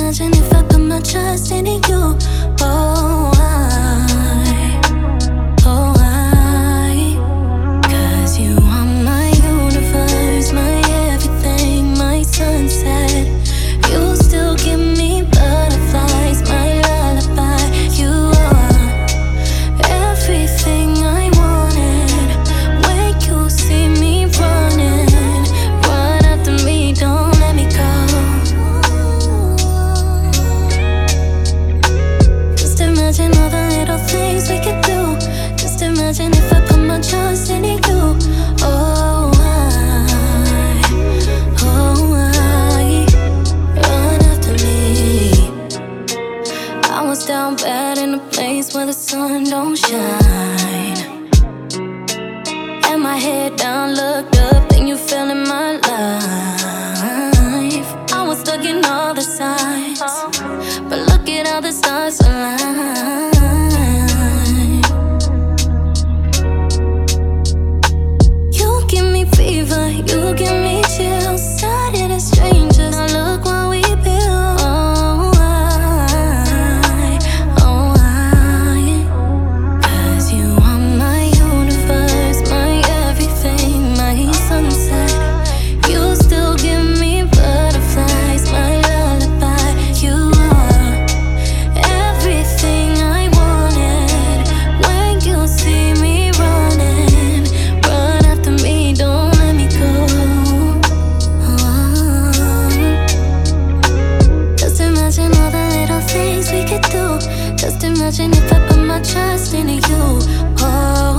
imagine if I put my trust in you. Oh, cause you are my universe, my everything, my sunset. You still give me butterflies, my lullaby. You are everything I wanted. When you see me running, run after me, don't let me go. Just imagine all the little things we could do. Just imagine if I put my trust in you. Oh, run after me. I was down bad in a place where the sun don't shine, and my head down, looked up, and you fell in my life. I was stuck in all the signs, but look at how the stars align. You give me fever, you give me chills. Started as strangers, now look what we built. Cause you are my universe, my everything, my sunset. You still give me butterflies, my lullaby. You are everything I wanted. When you see me running, run after me, don't let me go. Just imagine all the little things we could do. Just imagine if I put my trust in you. Oh,